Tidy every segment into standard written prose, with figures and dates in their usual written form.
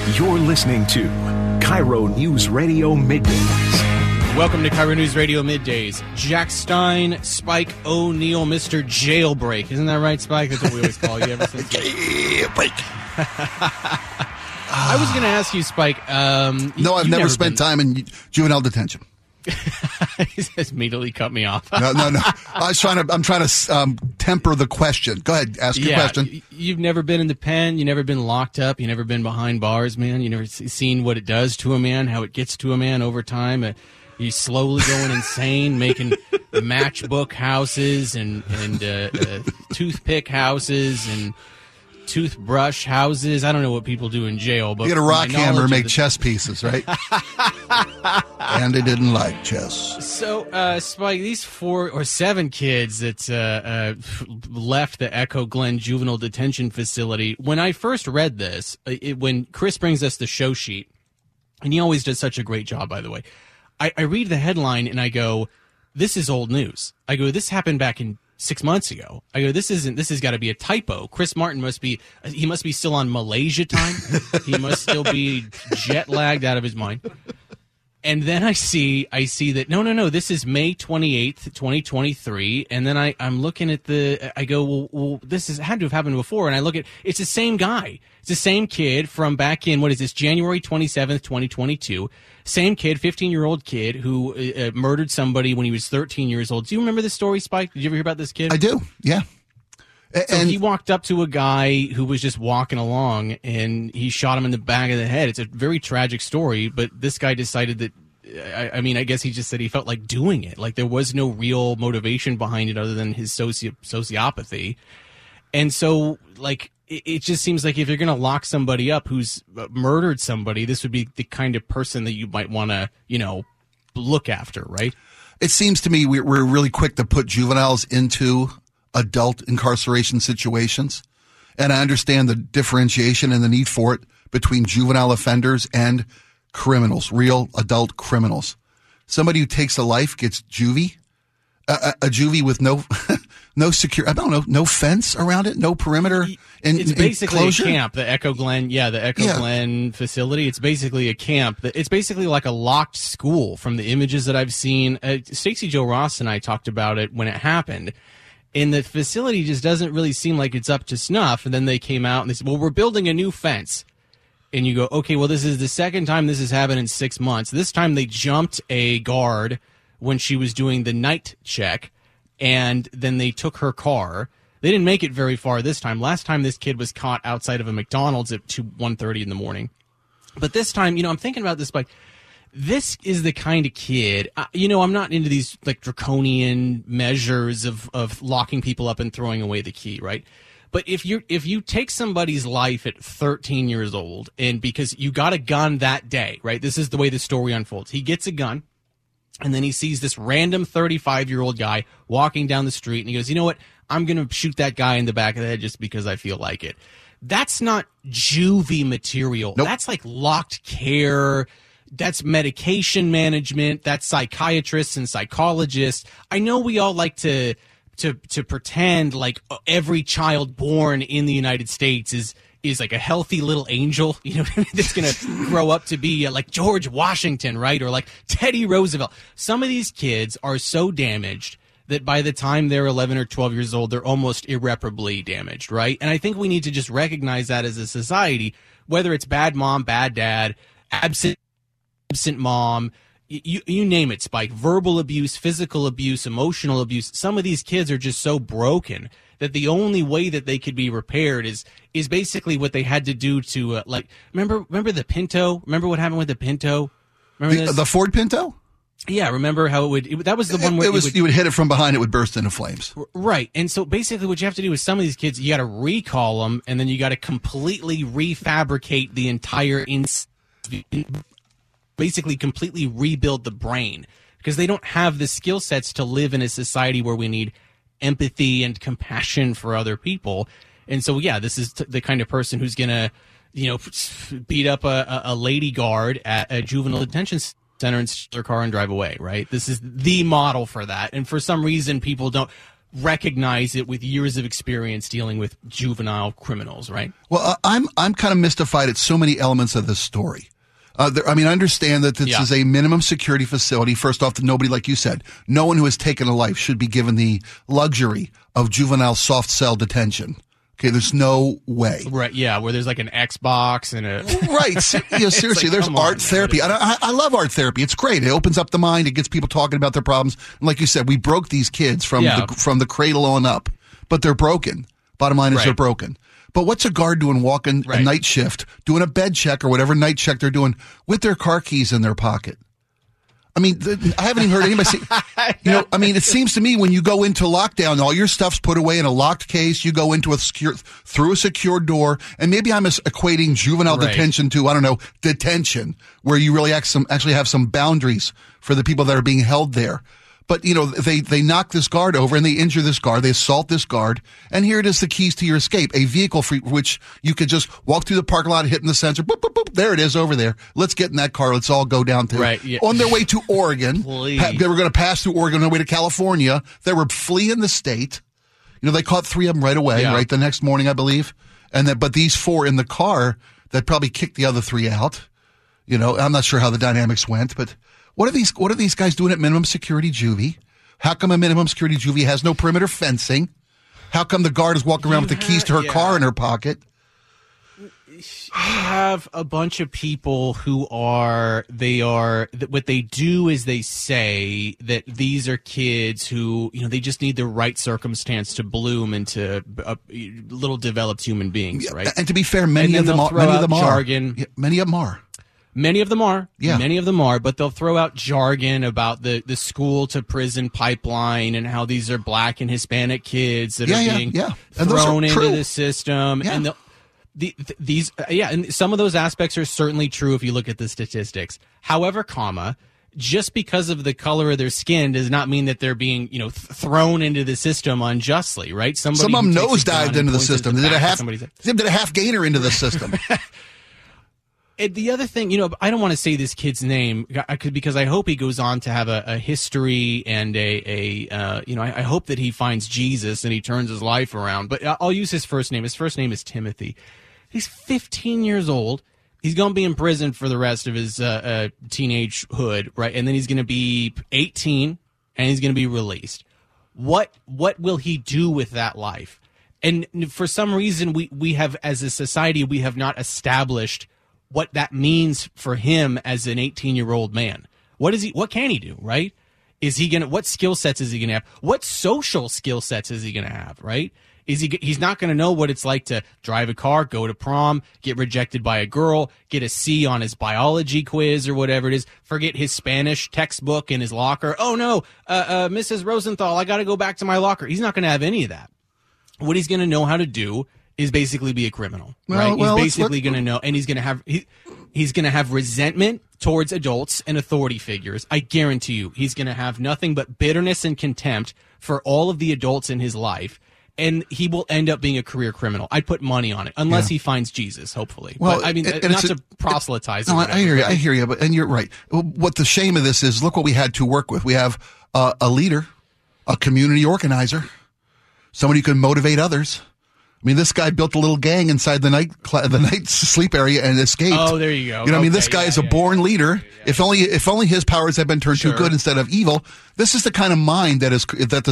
You're listening to Cairo News Radio Middays. Welcome to Cairo News Radio Middays. Jack Stein, Spike O'Neill, Mr. Jailbreak. Isn't that right, Spike? That's what we always call you ever since. Jailbreak. I was going to ask you, Spike. No, I've never spent time in juvenile detention. He says immediately cut me off. No. I'm trying to temper the question. Go ahead, ask your question. You've never been in the pen. You've never been locked up. You've never been behind bars, man. You've never seen what it does to a man, how it gets to a man over time. He's slowly going insane, making matchbook houses and toothpick houses and toothbrush houses. I don't know what people do in jail, but you get a rock hammer and make chess pieces, right? And they didn't like chess. So, Spike, these 4 or 7 kids that left the Echo Glen Juvenile Detention Facility. When I first read this, when Chris brings us the show sheet, and he always does such a great job, by the way, I read the headline and I go, "This is old news." I go, "This happened back in 6 months ago." I go, this has got to be a typo. Chris Martin must be still on Malaysia time. He must still be jet lagged out of his mind. And then I see that no, this is May 28th, 2023. And then I'm looking at I go, well, this had to have happened before. And I look at, it's the same guy. It's the same kid from back in, what is this, January 27th, 2022. Same kid, 15-year-old kid who murdered somebody when he was 13 years old. Do you remember this story, Spike? Did you ever hear about this kid? I do, yeah. So he walked up to a guy who was just walking along, and he shot him in the back of the head. It's a very tragic story, but this guy decided that, I guess he just said he felt like doing it. Like there was no real motivation behind it other than his sociopathy. And so, like, it just seems like if you're going to lock somebody up who's murdered somebody, this would be the kind of person that you might want to, look after, right? It seems to me we're really quick to put juveniles into adult incarceration situations. And I understand the differentiation and the need for it between juvenile offenders and criminals, real adult criminals. Somebody who takes a life gets juvie, a juvie with no no fence around it, no perimeter. It's basically enclosure. A camp, the Echo Glen, Glen facility. It's basically a camp. It's basically like a locked school from the images that I've seen. Stacey Joe Ross and I talked about it when it happened. And the facility just doesn't really seem like it's up to snuff. And then they came out and they said, well, we're building a new fence. And you go, okay, well, this is the second time this has happened in 6 months. This time they jumped a guard when she was doing the night check, and then they took her car. They didn't make it very far this time. Last time this kid was caught outside of a McDonald's at 1:30 in the morning. But this time, I'm thinking about this, like, this is the kind of kid, I'm not into these like draconian measures of locking people up and throwing away the key, right? But if you take somebody's life at 13 years old, and because you got a gun that day, right? This is the way the story unfolds. He gets a gun, and then he sees this random 35-year-old guy walking down the street, and he goes, you know what? I'm going to shoot that guy in the back of the head just because I feel like it. That's not juvie material. Nope. That's like locked care. That's medication management. That's psychiatrists and psychologists. I know we all like to pretend like every child born in the United States is like a healthy little angel, that's going to grow up to be like George Washington, right? Or like Teddy Roosevelt. Some of these kids are so damaged that by the time they're 11 or 12 years old, they're almost irreparably damaged, right? And I think we need to just recognize that as a society, whether it's bad mom, bad dad, absent mom, you name it, Spike, verbal abuse, physical abuse, emotional abuse. Some of these kids are just so broken that the only way that they could be repaired is basically what they had to do to, remember the Pinto? Remember what happened with the Pinto? Remember the Ford Pinto? Yeah, remember how that was the one where you would hit it from behind, it would burst into flames. Right. And so basically what you have to do with some of these kids, you got to recall them, and then you got to completely refabricate the entire basically completely rebuild the brain, because they don't have the skill sets to live in a society where we need empathy and compassion for other people. And so, yeah, this is the kind of person who's going to, beat up a lady guard at a juvenile detention center and steal their car and drive away, right? This is the model for that. And for some reason, people don't. recognize it with years of experience dealing with juvenile criminals, right? Well, I'm kind of mystified at so many elements of this story. I understand that this is a minimum security facility. First off, nobody, like you said, no one who has taken a life should be given the luxury of juvenile soft cell detention. Okay, there's no way. Right, yeah, where there's like an Xbox and a... Right, seriously, like, there's art therapy. I love art therapy. It's great. It opens up the mind. It gets people talking about their problems. And like you said, we broke these kids from the cradle on up. But they're broken. Bottom line is they're broken. But what's a guard doing walking a night shift, doing a bed check or whatever night check they're doing with their car keys in their pocket? I mean, I haven't even heard anybody say, it seems to me when you go into lockdown, all your stuff's put away in a locked case. You go into through a secure door. And maybe I'm equating juvenile detention to, I don't know, detention, where you really actually have some boundaries for the people that are being held there. But, they knock this guard over and they injure this guard. They assault this guard. And here it is, the keys to your escape, a vehicle for which you could just walk through the parking lot, hitting the sensor. Boop, boop, boop. There it is over there. Let's get in that car. Let's all go down to on their way to Oregon. They were going to pass through Oregon on their way to California. They were fleeing the state. They caught 3 of them right away, right? The next morning, I believe. But these 4 in the car that probably kicked the other 3 out. I'm not sure how the dynamics went, but what are these guys doing at minimum security juvie? How come a minimum security juvie has no perimeter fencing? How come the guard is walking around with the keys to her car in her pocket? You have a bunch of people who what they do is they say that these are kids who, they just need the right circumstance to bloom into little developed human beings, right? And to be fair, many of them are. Jargon. Yeah, many of them are. Many of them are. Yeah. Many of them are, but they'll throw out jargon about the school to prison pipeline and how these are black and Hispanic kids that are being thrown into the system. Yeah. And and some of those aspects are certainly true if you look at the statistics. However, just because of the color of their skin does not mean that they're being, thrown into the system unjustly, right? Some of them nosedived into the system. They did a half gainer into the system. The other thing, I don't want to say this kid's name because I hope he goes on to have a history and I hope that he finds Jesus and he turns his life around. But I'll use his first name. His first name is Timothy. He's 15 years old. He's going to be in prison for the rest of his teenagehood, right? And then he's going to be 18 and he's going to be released. What will he do with that life? And for some reason, we have, as a society, we have not established what that means for him as an 18-year-old man. What can he do, right? What skill sets is he gonna have? What social skill sets is he gonna have, right? He's not gonna know what it's like to drive a car, go to prom, get rejected by a girl, get a C on his biology quiz or whatever it is, forget his Spanish textbook in his locker. Oh no, Mrs. Rosenthal, I gotta go back to my locker. He's not gonna have any of that. What he's gonna know how to do is basically be a criminal, right? He's basically going to know, and he's going to have resentment towards adults and authority figures. I guarantee you, he's going to have nothing but bitterness and contempt for all of the adults in his life, and he will end up being a career criminal. I'd put money on it, unless he finds Jesus, hopefully. Well, but I mean, not to proselytize. No, I hear you, and you're right. What the shame of this is, look what we had to work with. We have a leader, a community organizer, somebody who can motivate others. I mean, this guy built a little gang inside the night sleep area and escaped. Oh, there you go. This guy is a born leader. Yeah. If only his powers had been turned to good instead of evil. This is the kind of mind that the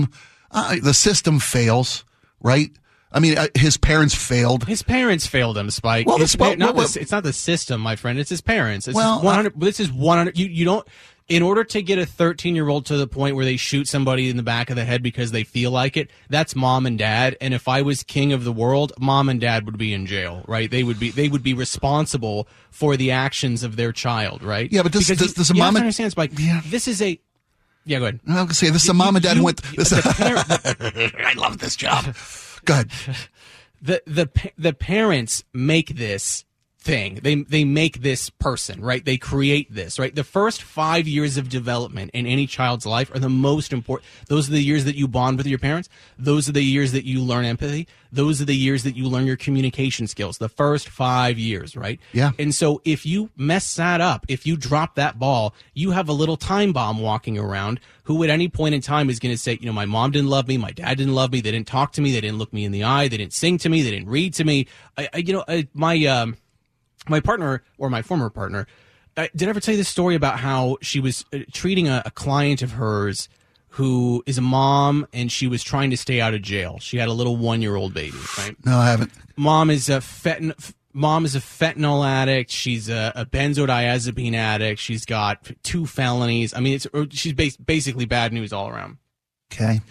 system fails, right? I mean, his parents failed. His parents failed him, Spike. Well, it's not the system, my friend. It's his parents. It's 100. This is 100. You don't. In order to get a 13-year-old to the point where they shoot somebody in the back of the head because they feel like it, that's mom and dad. And if I was king of the world, mom and dad would be in jail, right? They would be responsible for the actions of their child, right? Yeah, but this a mom and understand, Spike. Yeah. This is a. Yeah, go ahead. I was going to say this is a mom and dad who went. I love this job. Go ahead. The parents make this thing. They make this person, right? They create this, right? The first 5 years of development in any child's life are the most important. Those are the years that you bond with your parents. Those are the years that you learn empathy. Those are the years that you learn your communication skills. The first 5 years, right? Yeah. And so if you mess that up, if you drop that ball, you have a little time bomb walking around who at any point in time is going to say, my mom didn't love me. My dad didn't love me. They didn't talk to me. They didn't look me in the eye. They didn't sing to me. They didn't read to me. My partner, or my former partner, did I ever tell you this story about how she was treating a client of hers who is a mom, and she was trying to stay out of jail? She had a little 1-year-old baby, right? No, I haven't. Mom is a fentanyl addict. She's a benzodiazepine addict. She's got 2 felonies. I mean, she's basically bad news all around. Okay.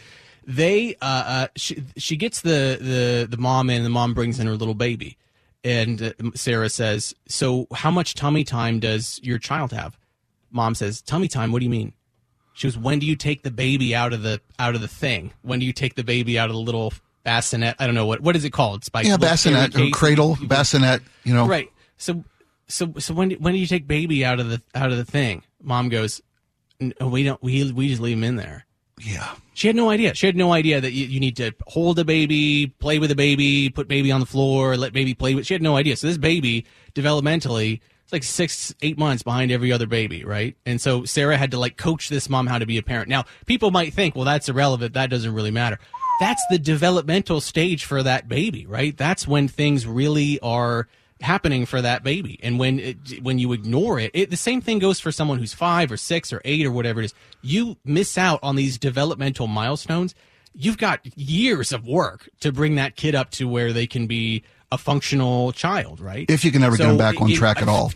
She gets the mom in. The mom brings in her little baby. And Sarah says, so how much tummy time does your child have? Mom says, tummy time? What do you mean? She goes, when do you take the baby out of the thing? When do you take the baby out of the little bassinet? I don't know what is it called? Spike, bassinet or cradle, bassinet, Right. So when do you take baby out of the thing? Mom goes, no, we don't. We just leave him in there. Yeah. She had no idea. She had no idea that you need to hold a baby, play with a baby, put baby on the floor, let baby play with. She had no idea. So this baby, developmentally, it's like 6-8 months behind every other baby, right? And so Sarah had to coach this mom how to be a parent. Now, people might think, well, that's irrelevant. That doesn't really matter. That's the developmental stage for that baby, right? That's when things really are happening for that baby. And when you ignore it, the same thing goes for someone who's 5 or 6 or 8 or whatever it is. You miss out on these developmental milestones. You've got years of work to bring that kid up to where they can be a functional child, right? If you can ever get them back on track at all.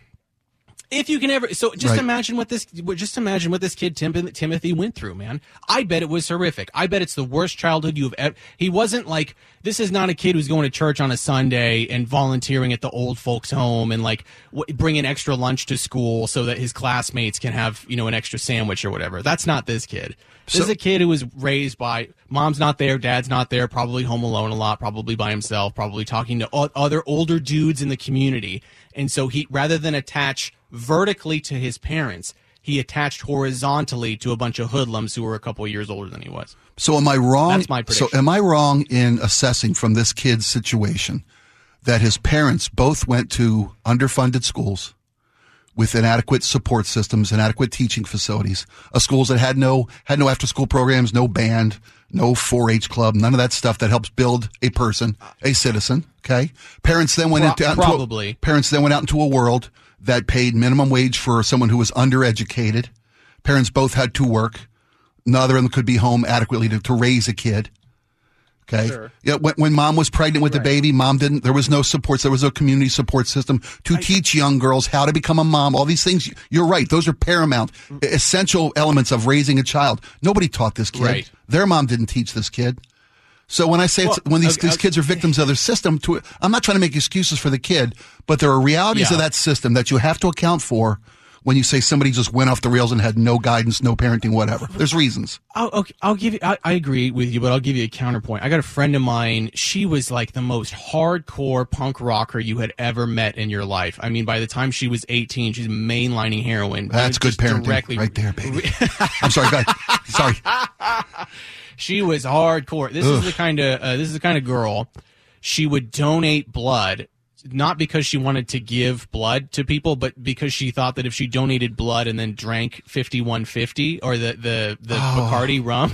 If you can ever, so just imagine what this kid Timothy went through, man. I bet it was horrific. I bet it's the worst childhood you've ever. He wasn't this is not a kid who's going to church on a Sunday and volunteering at the old folks home and bringing extra lunch to school so that his classmates can have an extra sandwich or whatever. That's not this kid. This is a kid who was raised by mom's not there, dad's not there, probably home alone a lot, probably by himself, probably talking to other older dudes in the community. And so he, rather than attach vertically to his parents, he attached horizontally to a bunch of hoodlums who were a couple of years older than he was. So am I wrong? That's my prediction. So am I wrong in assessing from this kid's situation that his parents both went to underfunded schools with inadequate support systems, inadequate teaching facilities, schools that had no after-school programs, no band, no 4-H club, none of that stuff that helps build a person, a citizen, okay? Parents then went out into a world that paid minimum wage for someone who was undereducated. Parents both had to work. Neither of them could be home adequately to raise a kid. Okay. Sure. Yeah. When mom was pregnant with the baby, there was no supports. There was no community support system to teach young girls how to become a mom. All these things. You're right. Those are paramount, essential elements of raising a child. Nobody taught this kid. Right. Their mom didn't teach this kid. So when I say when these kids are victims of their system, I'm not trying to make excuses for the kid, but there are realities of that system that you have to account for when you say somebody just went off the rails and had no guidance, no parenting, whatever. There's reasons. I'll give you. I agree with you, but I'll give you a counterpoint. I got a friend of mine. She was like the most hardcore punk rocker you had ever met in your life. I mean, by the time she was 18, she's mainlining heroin. That's good parenting right there, baby. I'm sorry, go ahead. Sorry. She was hardcore. This is the kind of girl. She would donate blood. Not because she wanted to give blood to people, but because she thought that if she donated blood and then drank 5150 or the Bacardi rum,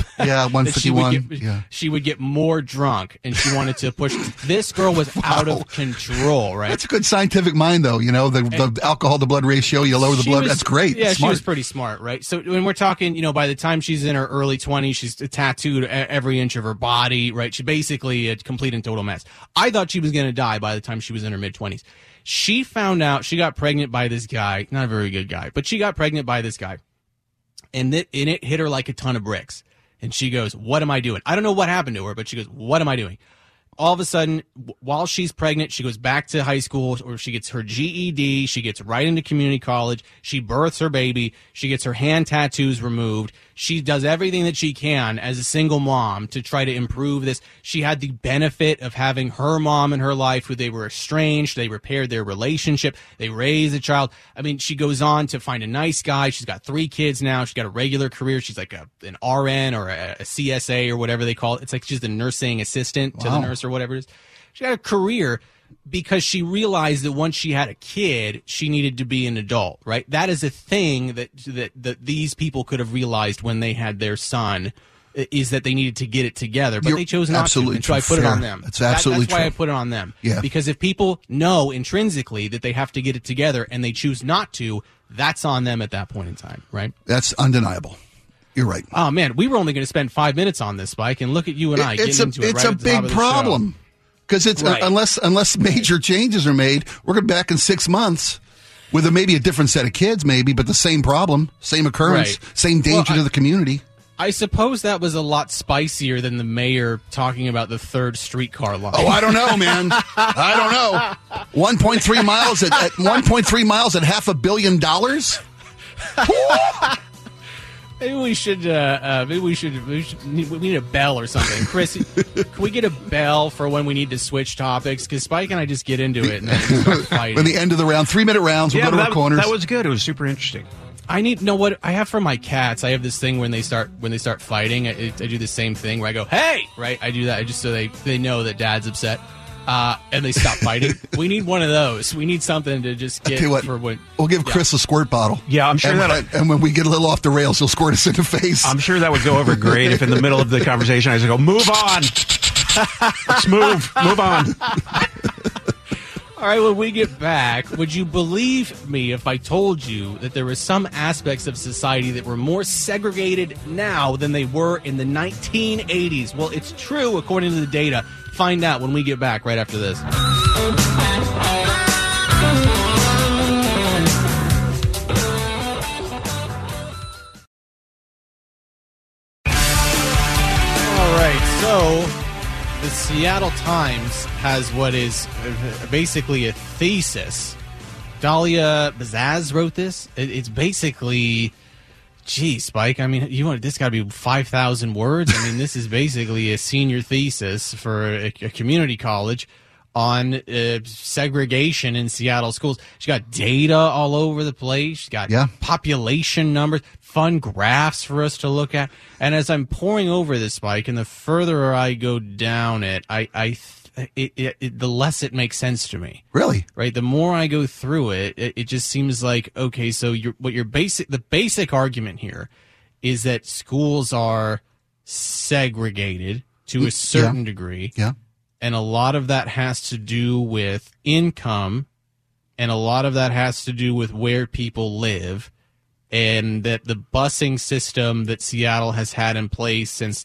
151, she would get more drunk, and she wanted to push. This girl was out of control, right? That's a good scientific mind, though. The alcohol to blood ratio, you lower the blood. That's great. Yeah, she was pretty smart, right? So when we're talking, by the time she's in her early 20s, she's tattooed every inch of her body, right? She's basically a complete and total mess. I thought she was going to die by the time she was in her mid-20s. She found out she got pregnant by this guy, not a very good guy, but she got pregnant by this guy, and it hit her like a ton of bricks. And she goes, what am I doing? I don't know what happened to her, but she goes, what am I doing? All of a sudden, while she's pregnant, she goes back to high school, or she gets her GED, she gets right into community college, she births her baby, she gets her hand tattoos removed, She does everything that she can as a single mom to try to improve this. She had the benefit of having her mom in her life who they were estranged. They repaired their relationship. They raised a child. I mean, she goes on to find a nice guy. She's got 3 kids now. She's got a regular career. She's like an RN or a CSA or whatever they call it. It's like she's the nursing assistant to the nurse or whatever it is. She got a career because she realized that once she had a kid, she needed to be an adult, right? That is a thing that these people could have realized when they had their son, is that they needed to get it together, but they chose not to, and so I put it on them. That's absolutely That's why I put it on them. Yeah. Because if people know intrinsically that they have to get it together and they choose not to, that's on them at that point in time, right? That's undeniable. You're right. Oh, man, we were only going to spend 5 minutes on this, Spike, and look at you and I getting into it right at the top of the show. It's a big problem. Because it's unless major changes are made, we're going to be back in 6 months with maybe a different set of kids, maybe, but the same problem, same occurrence, same danger to the community. I suppose that was a lot spicier than the mayor talking about the third streetcar line. Oh, I don't know, man. I don't know. 1.3 miles at 1.3 miles at $500 million. Maybe we need a bell or something. Chris, can we get a bell for when we need to switch topics? Because Spike and I just get into it and then we start fighting. At the end of the round, 3-minute rounds, we'll go to our corners. That was good. It was super interesting. I know what I have for my cats. I have this thing when they start fighting. I do the same thing where I go, "Hey!" Right? I do that just so they know that Dad's upset. And they stop fighting. We need one of those. We need something to just get for when. We'll give Chris a squirt bottle. Yeah, I'm sure and when we get a little off the rails, he'll squirt us in the face. I'm sure that would go over great if in the middle of the conversation I just go, "Move on. Let's move on." All right, when we get back, would you believe me if I told you that there were some aspects of society that were more segregated now than they were in the 1980s? Well, it's true according to the data. Find out when we get back right after this. All right, so the Seattle Times has what is basically a thesis. Dahlia Bazaz wrote this. It's basically... Gee, Spike, I mean, this got to be 5,000 words. I mean, this is basically a senior thesis for a community college on segregation in Seattle schools. She got data all over the place. She's got population numbers, fun graphs for us to look at. And as I'm pouring over this, Spike, and the further I go down it, the less it makes sense to me. Really? Right. The more I go through it, it just seems like, okay, so the basic argument here is that schools are segregated to a certain degree. Yeah. And a lot of that has to do with income, and a lot of that has to do with where people live, and that the busing system that Seattle has had in place since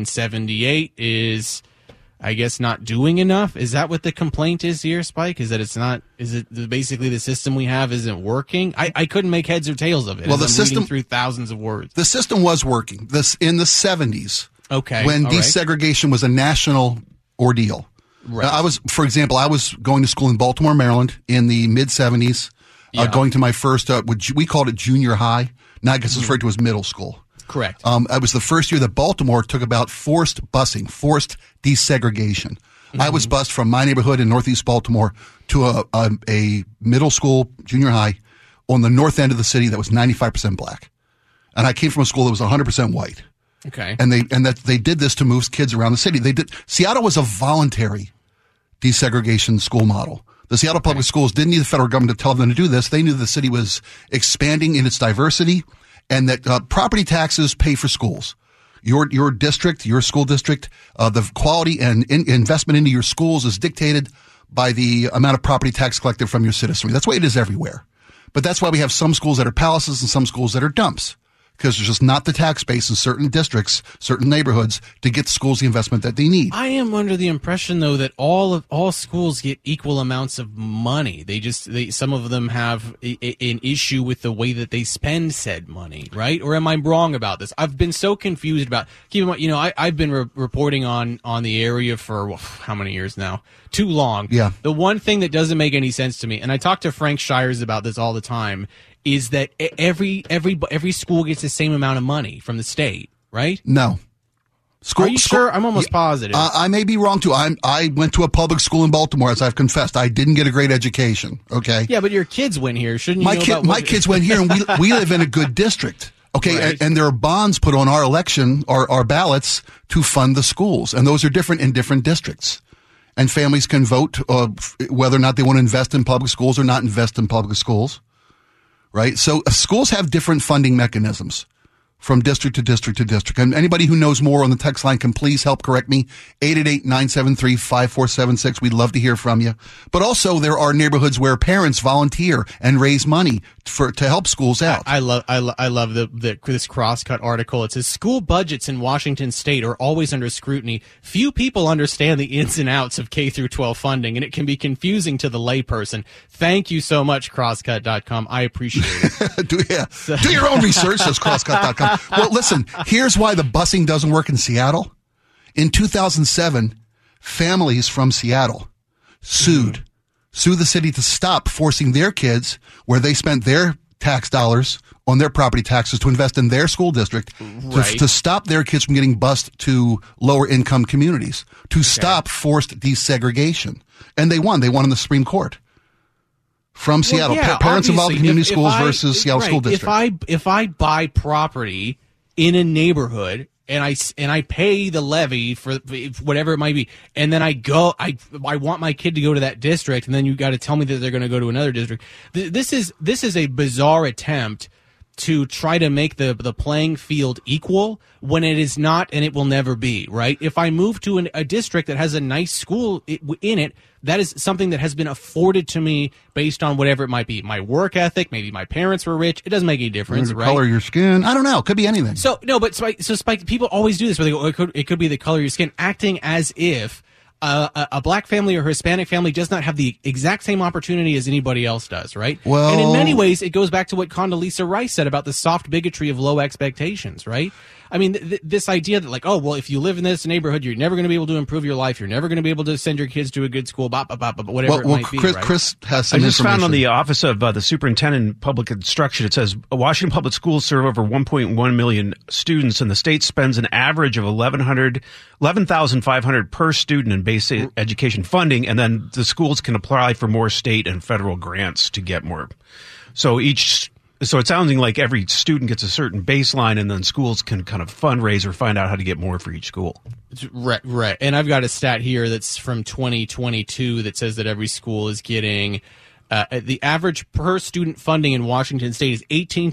1978 is, I guess, not doing enough. Is that what the complaint is here, Spike? Is that it's not? Is it basically the system we have isn't working? I couldn't make heads or tails of it. Well, the system, reading through thousands of words. The system was working. This in the 70s. Okay. When desegregation was a national ordeal. Right. For example, I was going to school in Baltimore, Maryland in the mid 70s. Going to my first, we called it junior high. Now I guess it's referred to as middle school. Correct. It was the first year that Baltimore took about forced busing, forced desegregation. Mm-hmm. I was bused from my neighborhood in Northeast Baltimore to a middle school, junior high, on the north end of the city that was 95% black. And I came from a school that was 100% white. Okay. And they did this to move kids around the city. Seattle was a voluntary desegregation school model. The Seattle Public Schools didn't need the federal government to tell them to do this. They knew the city was expanding in its diversity, and that property taxes pay for schools. Your district, your school district, the quality and investment into your schools is dictated by the amount of property tax collected from your citizenry. That's the way it is everywhere. But that's why we have some schools that are palaces and some schools that are dumps, because there's just not the tax base in certain districts, certain neighborhoods to get the schools the investment that they need. I am under the impression, though, that all schools get equal amounts of money. Some of them have an issue with the way that they spend said money, right? Or am I wrong about this? I've been so confused about. Keep in mind, I've been reporting on the area for how many years now? Too long. Yeah. The one thing that doesn't make any sense to me, and I talk to Frank Shires about this all the time, is that every school gets the same amount of money from the state, right? No. Are you sure? I'm almost positive. I may be wrong too. I went to a public school in Baltimore, as I've confessed. I didn't get a great education. Okay. Yeah, but your kids went here, shouldn't you? My kids went here, and we live in a good district. Okay, right. and there are bonds put on our election, our ballots to fund the schools, and those are different in different districts. And families can vote whether or not they want to invest in public schools or not invest in public schools. Right. So schools have different funding mechanisms from district to district to district. And anybody who knows more on the text line can please help correct me. 888-973-5476. We'd love to hear from you. But also there are neighborhoods where parents volunteer and raise money to help schools out. I love this Crosscut article. It says school budgets in Washington state are always under scrutiny. Few people understand the ins and outs of K through 12 funding, and it can be confusing to the layperson. Thank you so much, Crosscut.com. I appreciate it. Do your own research, says Crosscut.com. Well, listen, here's why the busing doesn't work in Seattle. In 2007, families from Seattle sued the city to stop forcing their kids, where they spent their tax dollars on their property taxes, to invest in their school district, to stop their kids from getting bused to lower income communities, to stop forced desegregation. And they won. They won in the Supreme Court. From Seattle, parents involved in community schools versus Seattle School District. If I buy property in a neighborhood and I pay the levy for whatever it might be, and then I want my kid to go to that district, and then you got to tell me that they're going to go to another district. This is a bizarre attempt to try to make the playing field equal when it is not, and it will never be, right? If I move to a district that has a nice school in it, that is something that has been afforded to me based on whatever it might be. My work ethic, maybe my parents were rich. It doesn't make any difference, right? Color of your skin. I don't know. It could be anything. So Spike, people always do this where they go, it could be the color of your skin, acting as if a black family or Hispanic family does not have the exact same opportunity as anybody else does, right? Well, and in many ways, it goes back to what Condoleezza Rice said about the soft bigotry of low expectations, right? I mean, this idea that, like, oh, well, if you live in this neighborhood, you're never going to be able to improve your life. You're never going to be able to send your kids to a good school, whatever it might be, right? Chris has some information. I just found on the Office of the Superintendent of Public Instruction, it says Washington Public Schools serve over 1.1 million students, and the state spends an average of $11,500 per student in basic education funding, and then the schools can apply for more state and federal grants to get more. So it's sounding like every student gets a certain baseline, and then schools can kind of fundraise or find out how to get more for each school. Right. And I've got a stat here that's from 2022 that says that every school is getting the average per student funding in Washington state is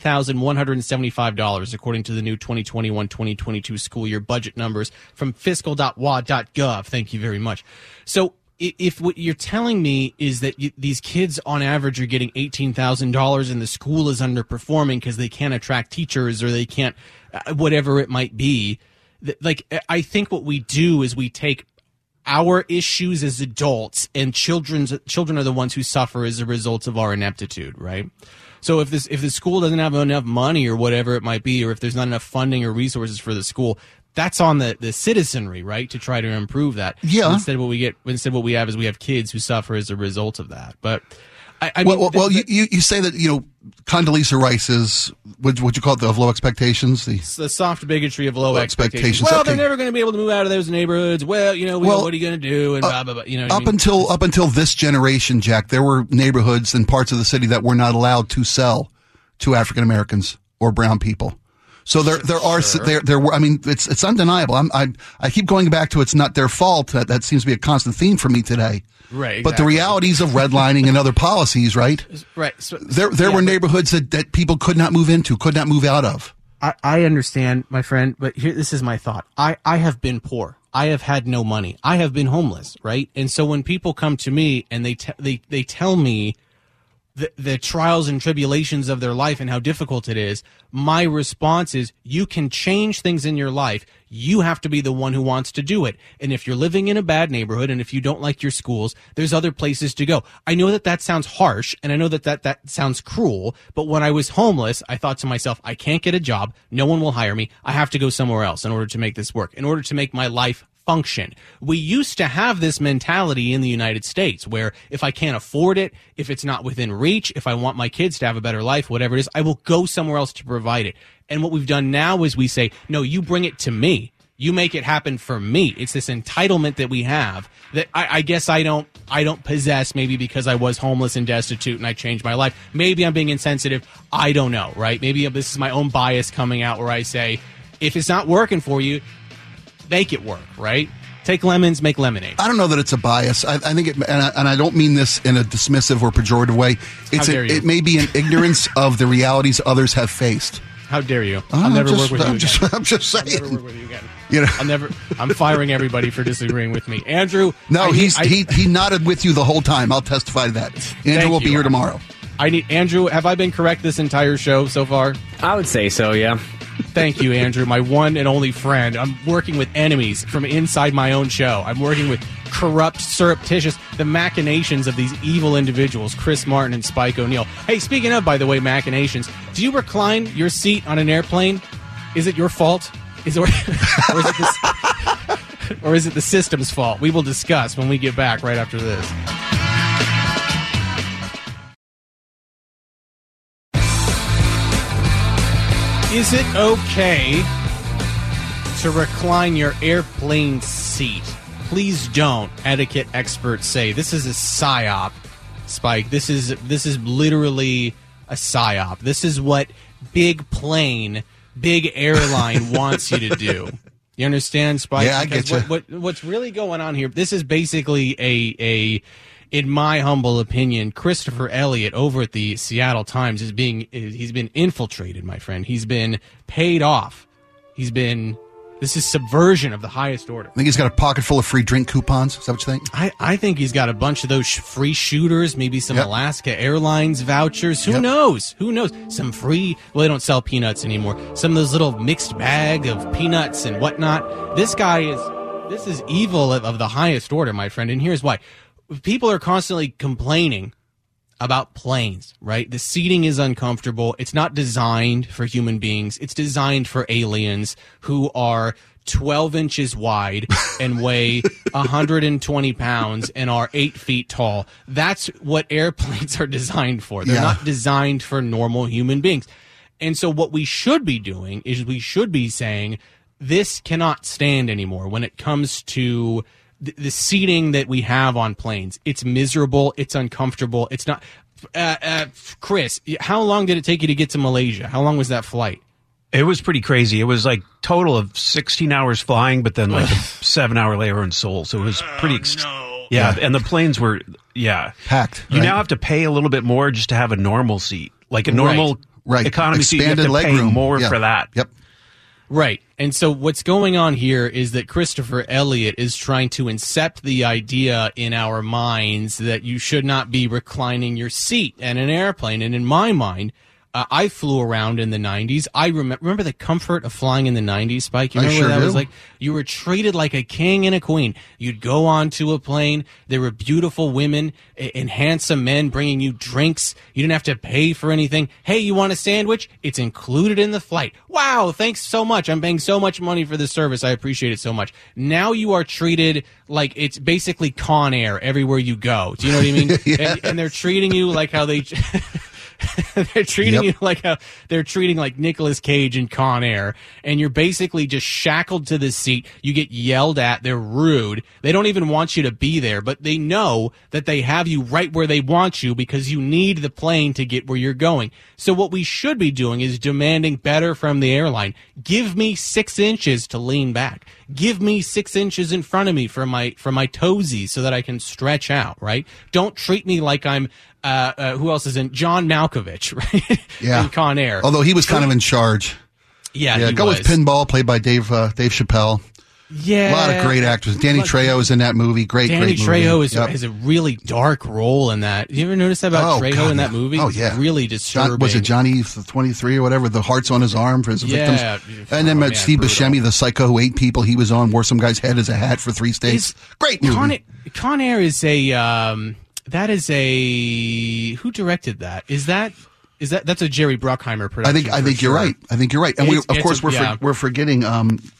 $18,175, according to the new 2021-2022 school year budget numbers from fiscal.wa.gov. Thank you very much. So if what you're telling me is that these kids on average are getting $18,000 and the school is underperforming because they can't attract teachers or they can't, whatever it might be, I think what we do is we take our issues as adults, and children are the ones who suffer as a result of our ineptitude, right? So if the school doesn't have enough money or whatever it might be, or if there's not enough funding or resources for the school, that's on the citizenry, right, to try to improve that. Yeah. Instead, what we have is we have kids who suffer as a result of that. But you say that, Condoleezza Rice is what you call it, of low expectations. The soft bigotry of low expectations. Well, they're never going to be able to move out of those neighborhoods. Well, what are you going to do? And blah, blah, blah, up until this generation, Jack, there were neighborhoods and parts of the city that were not allowed to sell to African Americans or brown people. So there were. I mean, it's undeniable. I keep going back to it's not their fault. That seems to be a constant theme for me today. Right. Exactly. But the realities of redlining and other policies, right? Right. So, there were neighborhoods that people could not move into, could not move out of. I understand, my friend, but this is my thought. I have been poor. I have had no money. I have been homeless, right? And so when people come to me and they tell me the trials and tribulations of their life and how difficult it is, my response is, you can change things in your life. You have to be the one who wants to do it. And if you're living in a bad neighborhood and if you don't like your schools, there's other places to go. I know that sounds harsh, and I know that sounds cruel, but when I was homeless, I thought to myself, I can't get a job. No one will hire me. I have to go somewhere else in order to make this work, in order to make my life function. We used to have this mentality in the United States where if I can't afford it, if it's not within reach, if I want my kids to have a better life, whatever it is, I will go somewhere else to provide it. And what we've done now is we say, no, you bring it to me. You make it happen for me. It's this entitlement that we have that I guess I don't possess, maybe because I was homeless and destitute and I changed my life. Maybe I'm being insensitive. I don't know, right? Maybe this is my own bias coming out where I say, if it's not working for you, make it work, right? Take lemons, make lemonade. I don't know that it's a bias. I think it, and I don't mean this in a dismissive or pejorative way. It may be an ignorance of the realities others have faced. How dare you? I'll never work with you again. I'm just saying. I'll never work with you again. You know, I'm firing everybody for disagreeing with me. Andrew. No, he nodded with you the whole time. I'll testify to that. Andrew will be here tomorrow. Andrew, have I been correct this entire show so far? I would say so, yeah. Thank you, Andrew, my one and only friend. I'm working with enemies from inside my own show. I'm working with corrupt, surreptitious, the machinations of these evil individuals, Chris Martin and Spike O'Neill. Hey, speaking of, by the way, machinations, do you recline your seat on an airplane? Is it your fault? Or is it the system's fault? We will discuss when we get back right after this. Is it okay to recline your airplane seat? Please don't, etiquette experts say. This is a psyop, Spike. This is literally a psyop. This is what big plane, big airline wants you to do. You understand, Spike? Yeah, I get you. What's really going on here, this is basically in my humble opinion, Christopher Elliott over at the Seattle Times he's been infiltrated, my friend. He's been paid off. This is subversion of the highest order. I think he's got a pocket full of free drink coupons. Is that what you think? I think he's got a bunch of those free shooters, maybe some Alaska Airlines vouchers. Who knows? Some free, well, they don't sell peanuts anymore. Some of those little mixed bag of peanuts and whatnot. This is evil of the highest order, my friend, and here's why. People are constantly complaining about planes, right? The seating is uncomfortable. It's not designed for human beings. It's designed for aliens who are 12 inches wide and weigh 120 pounds and are 8 feet tall. That's what airplanes are designed for. They're not designed for normal human beings. And so what we should be doing is we should be saying this cannot stand anymore when it comes to the seating that we have on planes. It's miserable. It's uncomfortable. It's not. Chris, how long did it take you to get to Malaysia? How long was that flight? It was pretty crazy. It was like total of 16 hours flying, but then like a 7-hour layover in Seoul. So it was pretty. And the planes were packed. You now have to pay a little bit more just to have a normal seat, like a normal economy seat. You have to pay more for that. Yep. Right. And so what's going on here is that Christopher Elliott is trying to incept the idea in our minds that you should not be reclining your seat in an airplane. And in my mind, I flew around in the 90s. I remember the comfort of flying in the 90s, Spike. You remember what that was like? You were treated like a king and a queen. You'd go onto a plane. There were beautiful women and handsome men bringing you drinks. You didn't have to pay for anything. Hey, you want a sandwich? It's included in the flight. Wow, thanks so much. I'm paying so much money for this service. I appreciate it so much. Now you are treated like it's basically Con Air everywhere you go. Do you know what I mean? And they're treating you like how they... They're treating you like they're treating like Nicolas Cage in Con Air, and you're basically just shackled to this seat. You get yelled at. They're rude. They don't even want you to be there, but they know that they have you right where they want you because you need the plane to get where you're going. So what we should be doing is demanding better from the airline. Give me 6 inches to lean back. Give me 6 inches in front of me for my toesies so that I can stretch out, right? Don't treat me like I'm who else is in? John Malkovich, right? Yeah. In Con Air. Although he was kind of in charge. Yeah, go with Pinball, played by Dave Chappelle. Yeah. A lot of great actors. Danny Trejo is in that movie. Great movie. Danny Trejo has a really dark role in that. You ever notice that about Trejo in that movie? Oh, yeah. It's really disturbing. Was it Johnny 23 or whatever? The hearts on his arm for his victims. And then Steve Buscemi, the psycho who ate people he was on, wore some guy's head as a hat for 3 states. Great movie. Con Air is a... That is who directed that? That's a Jerry Bruckheimer production? I think you're right. And we're forgetting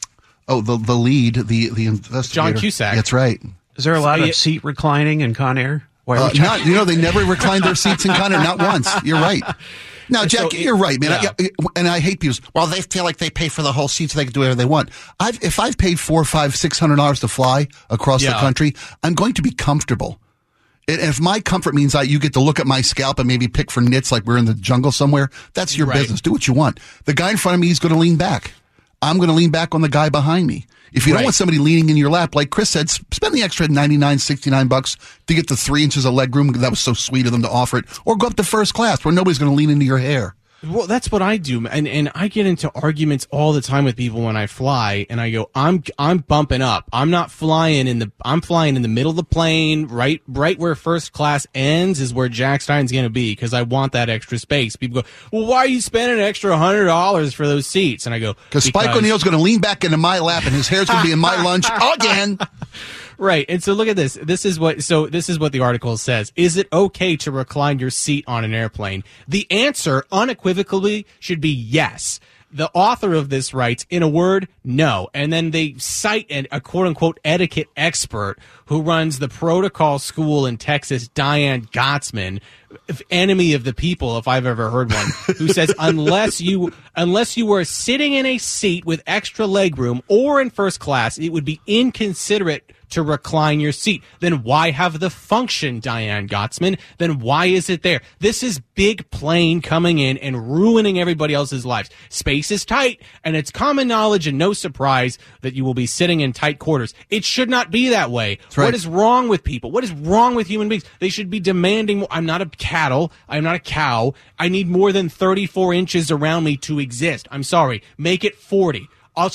Oh, the lead, the investigator. John Cusack. That's right. Is there a lot of seat reclining in Con Air? They never reclined their seats in Con Air, not once. You're right. Now, Jack, you're right, man. Yeah. And I hate people. Well, they feel like they pay for the whole seat so they can do whatever they want. If I've paid $400, $500, $600 to fly across the country, I'm going to be comfortable. And if my comfort means you get to look at my scalp and maybe pick for nits like we're in the jungle somewhere, that's your business. Do what you want. The guy in front of me is going to lean back. I'm going to lean back on the guy behind me. If you don't want somebody leaning in your lap, like Chris said, spend the extra $99, $69 to get the 3 inches of leg room. That was so sweet of them to offer it. Or go up to first class where nobody's going to lean into your hair. Well, that's what I do, and I get into arguments all the time with people when I fly, and I go, I'm bumping up. I'm flying in the middle of the plane, right where first class ends is where Jack Stein's going to be, because I want that extra space. People go, well, why are you spending an extra $100 for those seats? And I go, because Spike O'Neill's going to lean back into my lap, and his hair's going to be in my lunch again. Right. And so look at this. This is what the article says. Is it okay to recline your seat on an airplane? The answer unequivocally should be yes. The author of this writes, in a word, no. And then they cite a quote-unquote etiquette expert who runs the protocol school in Texas, Diane Gottsman, enemy of the people, if I've ever heard one, who says unless you were sitting in a seat with extra legroom or in first class, it would be inconsiderate to recline your seat. Then why have the function, Diane Gottsman? Then why is it there? This is big plane coming in and ruining everybody else's lives. Space is tight, and it's common knowledge and no surprise that you will be sitting in tight quarters. It should not be that way. That's right. What is wrong with people? What is wrong with human beings? They should be demanding more. I'm not a cattle. I'm not a cow. I need more than 34 inches around me to exist. I'm sorry. Make it 40.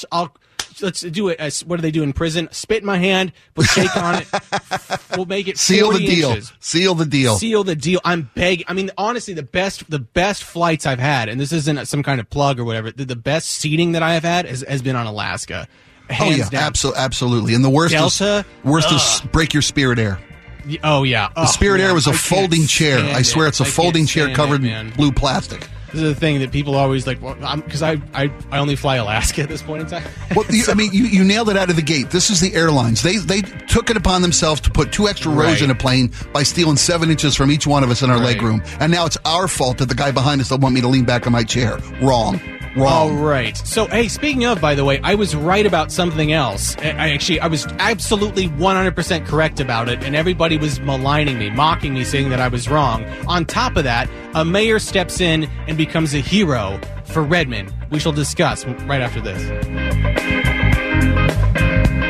Let's do it. What do they do in prison? Spit in my hand, put shake on it. We'll make it 40 Seal the deal. inches. Seal the deal. Seal the deal. I'm begging. I mean, honestly, the best flights I've had, and this isn't some kind of plug or whatever, the best seating that I have had has been on Alaska. Hands down. Absolutely. And the worst Delta, is break your Spirit Air. Oh, yeah. The Spirit Air was a folding chair. I swear it's a folding chair covered in blue plastic. This is the thing that people always like, because I only fly Alaska at this point in time. Well, you nailed it out of the gate. This is the airlines. They took it upon themselves to put 2 extra rows in a plane by stealing 7 inches from each one of us in our legroom. And now it's our fault that the guy behind us don't want me to lean back on my chair. Wrong. All right. So, hey, speaking of, by the way, I was right about something else. I was absolutely 100% correct about it, and everybody was maligning me, mocking me, saying that I was wrong. On top of that, a mayor steps in and becomes a hero for Redmond. We shall discuss right after this.